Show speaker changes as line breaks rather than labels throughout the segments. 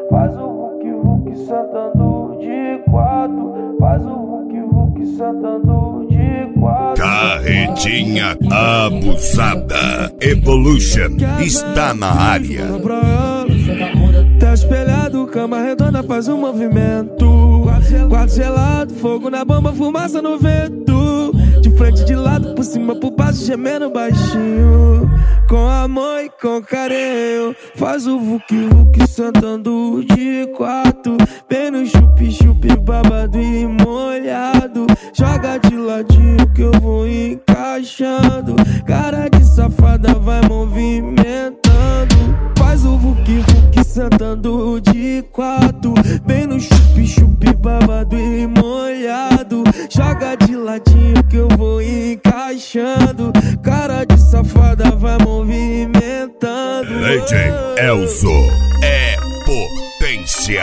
faz o vuc-vuc sentando de quatro, faz o vuc-vuc sentando de quatro.
Carretinha abusada. Evolution está na área.
Tá espelhado, cama redonda, faz um movimento. Quarto gelado, fogo na bomba, fumaça no vento. De frente, de lado, por cima, por baixo, gemendo baixinho. Com amor e com carinho, faz o vuc-vuc sentando de quatro. Vem no chup-chup, babado e molhado. Joga de ladinho que eu vou encaixando. Cara de safada vai movimentando. Faz o vuc-vuc sentando de quatro. Vem no chup-chup, babado e molhado. Joga de ladinho que eu vou encaixando. Cara de safada vai movimentando.
DJ Elzo é potência.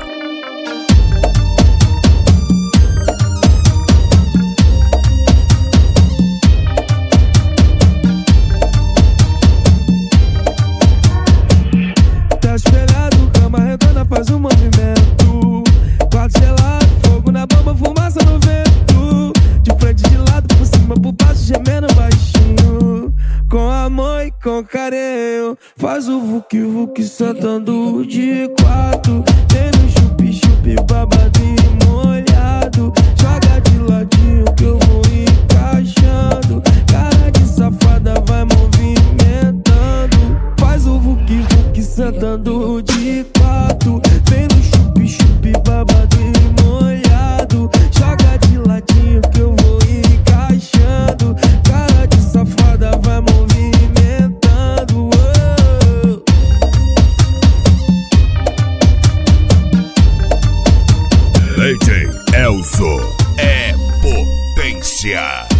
Tá espelhado, cama redonda, faz um movimento. Quarto gelado, fogo na bomba, fumaça no vento. De frente, de lado, por cima, por baixo, gemendo baixinho. Com amor e com carinho, faz o vuc-vuc sentando de quatro. Vem no chup-chup, babado e molhado. Joga de ladinho que eu vou encaixando. Cara de safada vai movimentando. Faz o vuc-vuc sentando de quatro. Vem no chup-chup, babado e molhado. Joga de ladinho que eu vou encaixando. Cara de safada vai movimentando.
DJ Elzo é potência.